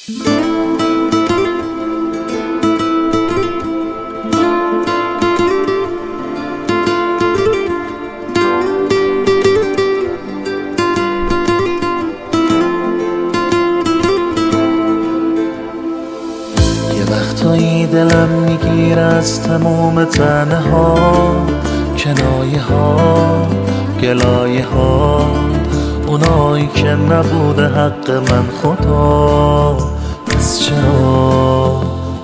وقتایی دلم میگیره از تموم تنه ها، کنایه ها، گلایه ها، اونایی که نبوده حق من خدا. پس چرا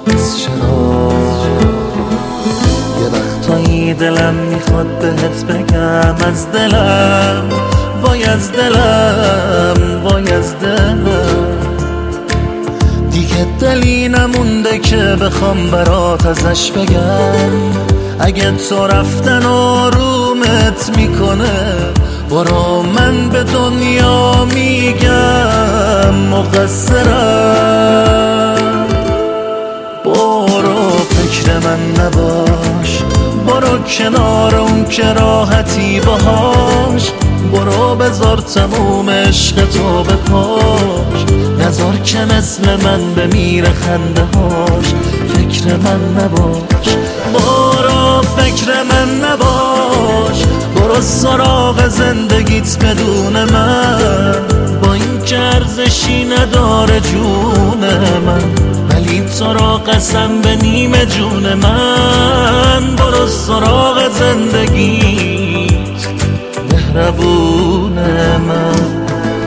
یه وقتایی دلم میخواد بهت بگم از دلم، وای از دلم، وای از دلم، دیگه دلی نمونده که بخوام برات ازش بگم. اگه تو رفتن آرومت میکنه، برو من به دنیا میگم مقصرم. برو فکر من نباش، برو کنار اون که راحتی باهاش، برو بذار تموم عشق تو به پاش، نذار که مثل من بمیره خنده هاش. فکر من نباش، برو فکر من نباش، برو سراغ زندگیت بدون من، با این که ارزشی نداره جون من، ولی تو را قسم به نیمه جون من. برو سراغ زندگیت مهربون من.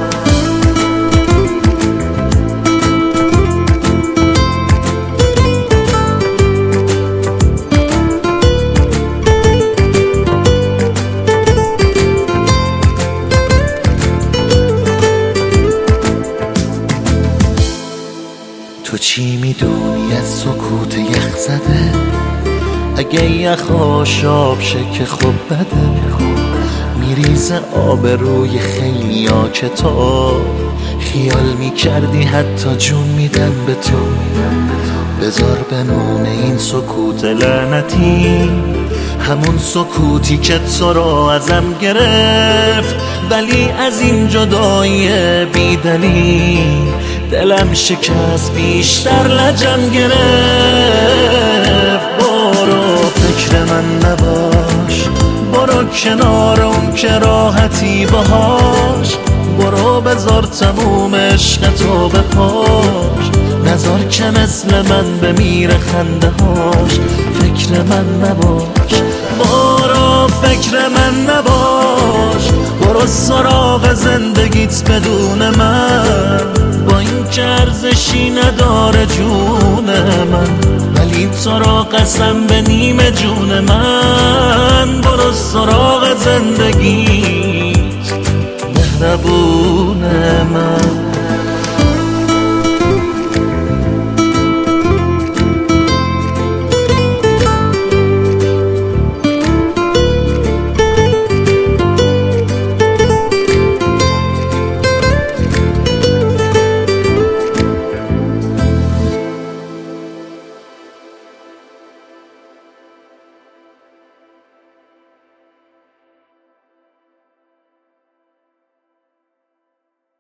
تو چی میدونی از سکوت یخ زده؟ اگه یخاش آب شه که خب بده، میریزه آب روی خیلی ها که تو خیال میکردی حتی جون میدن به تو. بذار بمونه این سکوت لعنتی، همون سکوتی که تو رو ازم گرفت، ولی از این جدایی بیدلی دلم شکست، بیشتر لجم گرفت. برو فکر من نباش، برو کنار اون که راحتی باهاش، برو بذار تموم عشق تو به پاش، نذار که مثل من بمیره خنده هاش. فکر من نباش، برو فکر من نباش، برو سراغ زندگیت بدون من، با این که ارزشی نداره جون من، ولی تو را قسم به نیمه جون من. برو سراغ زندگیت مهربون من.